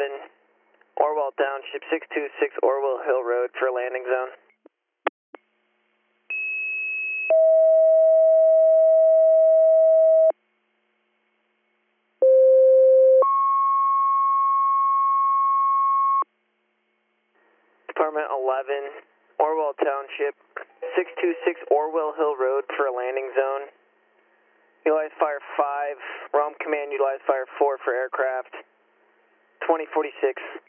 Orwell Township, 626 Orwell Hill Road for landing zone. Department 11, Orwell Township, 626 Orwell Hill Road for a landing zone. Utilize Fire 5, ROM Command, utilize Fire 4 for aircraft. 2046.